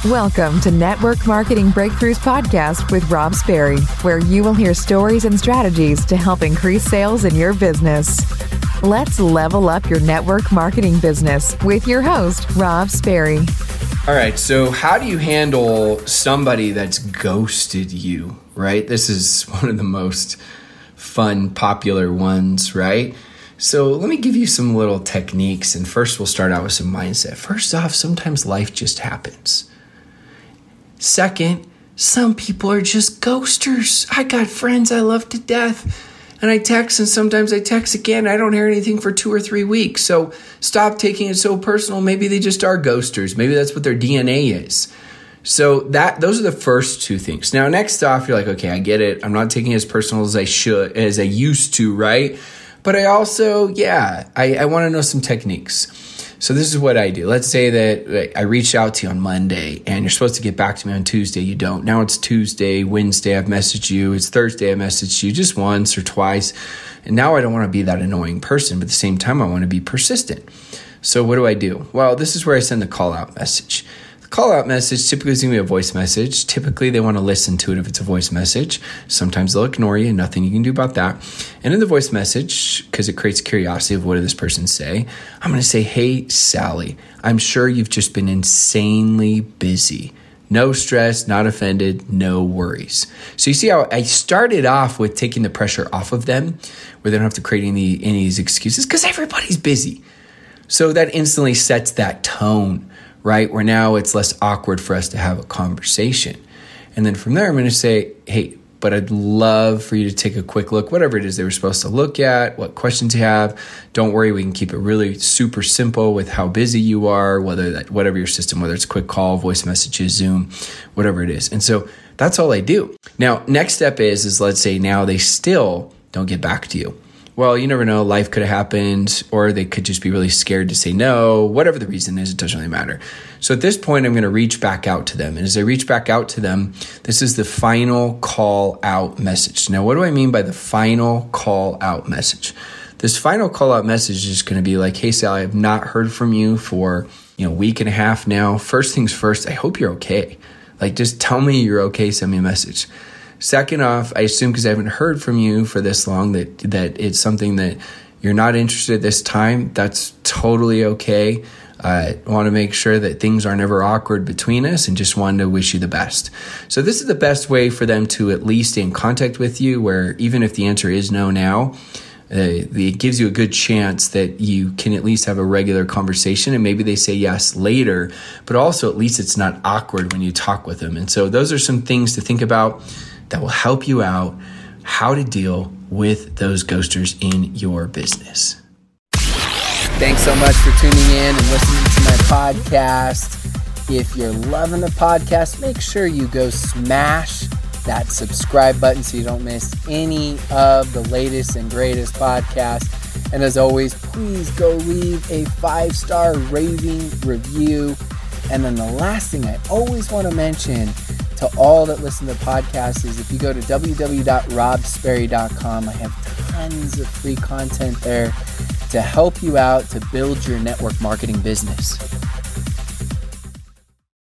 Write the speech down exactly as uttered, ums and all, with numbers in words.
Welcome to Network Marketing Breakthroughs Podcast with Rob Sperry, where you will hear stories and strategies to help increase sales in your business. Let's level up your network marketing business with your host, Rob Sperry. All right, so how do you handle somebody that's ghosted you, right? This is one of the most fun, popular ones, right? So let me give you some little techniques, and first we'll start out with some mindset. First off, sometimes life just happens. Second, some people are just ghosters. I got friends I love to death, and I text, and sometimes I text again. I don't hear anything for two or three weeks. So stop taking it so personal. Maybe they just are ghosters. Maybe that's what their D N A is. So that those are the first two things. Now, next off, you're like, okay, I get it. I'm not taking it as personal as I should, as I used to, right? But I also, yeah, I, I want to know some techniques. So this is what I do. Let's say that I reached out to you on Monday and you're supposed to get back to me on Tuesday. You don't. Now it's Tuesday, Wednesday, I've messaged you. It's Thursday, I messaged you just once or twice. And now I don't want to be that annoying person, but at the same time, I want to be persistent. So what do I do? Well, this is where I send the call out message. Call out message typically is going to be a voice message. Typically, they want to listen to it if it's a voice message. Sometimes they'll ignore you, nothing you can do about that. And in the voice message, because it creates curiosity of what did this person say, I'm going to say, hey, Sally, I'm sure you've just been insanely busy. No stress, not offended, no worries. So you see how I started off with taking the pressure off of them, where they don't have to create any, any of these excuses, because everybody's busy. So that instantly sets that tone, right? Where now it's less awkward for us to have a conversation. And then from there, I'm going to say, hey, but I'd love for you to take a quick look, whatever it is they were supposed to look at, what questions you have. Don't worry, we can keep it really super simple with how busy you are, whether that, whatever your system, whether it's quick call, voice messages, Zoom, whatever it is. And so that's all I do. Now, next step is, is let's say now they still don't get back to you. Well, you never know. Life could have happened, or they could just be really scared to say no. Whatever the reason is, it doesn't really matter. So at this point, I'm going to reach back out to them. And as I reach back out to them, this is the final call out message. Now, what do I mean by the final call out message? This final call out message is going to be like, hey, Sally, I've not heard from you for, you know, a week and a half now. First things first, I hope you're okay. Like, just tell me you're okay. Send me a message. Second off, I assume because I haven't heard from you for this long that that it's something that you're not interested at this time. That's totally okay. I want to make sure that things are never awkward between us and just wanted to wish you the best. So this is the best way for them to at least stay in contact with you, where even if the answer is no now, uh, it gives you a good chance that you can at least have a regular conversation, and maybe they say yes later, but also at least it's not awkward when you talk with them. And so those are some things to think about that will help you out how to deal with those ghosters in your business. Thanks so much for tuning in and listening to my podcast. If you're loving the podcast, make sure you go smash that subscribe button so you don't miss any of the latest and greatest podcasts. And as always, please go leave a five-star raving review. And then the last thing I always want to mention to all that listen to podcasts is if you go to w w w dot rob sperry dot com, I have tons of free content there to help you out to build your network marketing business.